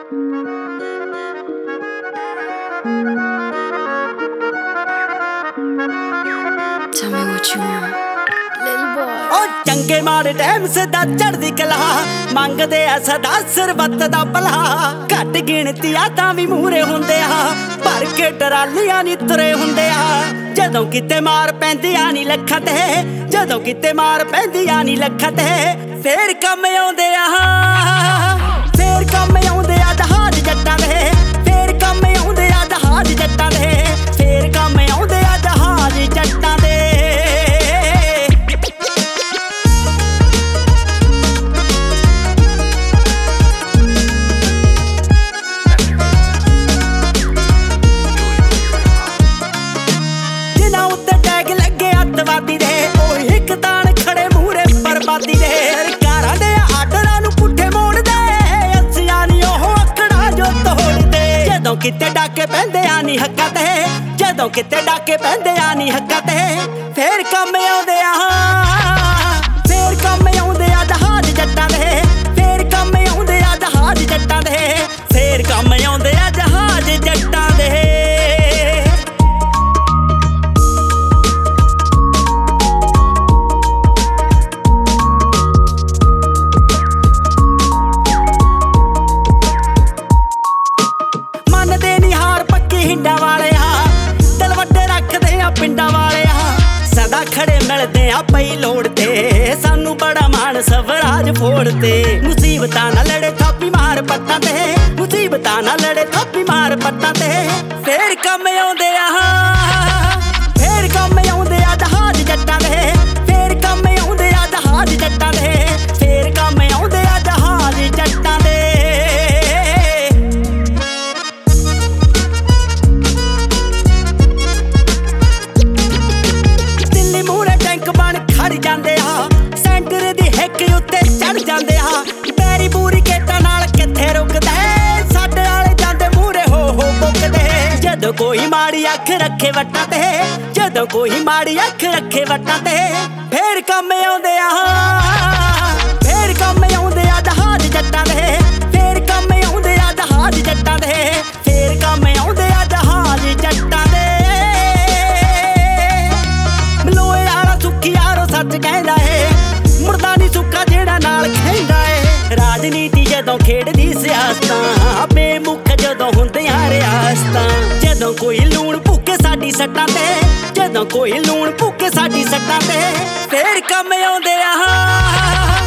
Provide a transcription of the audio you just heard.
Tell me what you want, little boy. ओ चंगे माड़े time सदा चढ़दी कला मंगदे आ सदा सरबत दा भला घट गिणतियां तां वी मूहरे हुंदे आ भर के टरालियां नी तुरे हुंदे आ जदों किते मार पैंदियां नी लखां ते जदों किते मार पैंदियां नी लखां ते फेर कम आउंदे आ फेर कम आउंदे आ दहाड़ जट्टां दे फेर कम आउंदे आ दहाड़ जट्टां दे फेर कम आउंदे आ दहाड़ जट्टां दे एक तान खड़े मूहरे बर्बादी दे सरकारां दे आर्डरां नूं पुट्ठे मोड़ दे असियां नी ओह आकड़ा जो तोड़ दे जदों किते डाके पैंदे आ नी हक्कां ते जदों किते डाके पैंदे आ नी हक्कां ते फेर कम आउंदे आ फेर कम आउंदे आ दहाड़ जट्टां दे फेर कम आउंदे आ दहाड़ जट्टां दे फेर कम आउंदे आ दहाड़ जट्टां दे हिंडा वाले दिल वड्डे रखदे आ पिंडा वाले सदा खड़े मिलदे आ पई लोड़ ते सानू बड़ा मान स्वराज फोड़ ते मुसीबतां ना लड़े थापी मार पट्टां ते मुसीबतां ना लड़े थापी मार पट्टां ते फेर कम आउंदे आ फेर कम आउंदे आ दहाड़ जट्टां दे फेर कम आउंदे आ दहाड़ जट्टां दे फेर कम आउंदे आ दहाड़ जट्टां दे ਜਾਂਦੇ ਆ ਸੈਂਟਰ ਦੀ ਹਿੱਕ ਉੱਤੇ ਚੜ ਜਾਂਦੇ ਆ ਪੈਰੀ ਪੂਰੀ ਕੇਟਾਂ ਨਾਲ ਕਿੱਥੇ ਰੁਕਦਾ ਸਾਡੇ ਵਾਲੇ ਜਾਂਦੇ ਮੂਹਰੇ ਹੋ ਬੁੱਕਦੇ ਜਦੋਂ ਕੋਈ ਮਾੜੀ ਅੱਖ ਰੱਖੇ ਵੱਟਾਂ ਤੇ ਜਦੋਂ ਕੋਈ ਮਾੜੀ ਅੱਖ ਰੱਖੇ ਵੱਟਾਂ ਤੇ ਫੇਰ ਕੰਮ ਆਉਂਦੇ ਆ ਫੇਰ ਕੰਮ ਆਉਂਦੇ ਆ ਦਹਾੜ ਜੱਟਾਂ ਦੇ ਫੇਰ ਕੰਮ ਆਉਂਦੇ ਆ ਦਹਾੜ ਜੱਟਾਂ ਦੇ ਫੇਰ ਕੰਮ ਆਉਂਦੇ ਆ ਦਹਾੜ ਜੱਟਾਂ ਦੇ ਮਲੋਏ ਵਾਲਾ ਸੁੱਖੀ ਯਾਰੋ सच कहंदा है मुर्दा नी सुक्का जेड़ा नाल खैंदा है राजनीति जदों खेडदी सियासतां बेमुख जदों हुंदियां रियासतां जदों कोई लूण भुक्के साडी सट्टां ते जदों कोई लूण भुक्के साडी सट्टां ते फेर कम आउंदे आ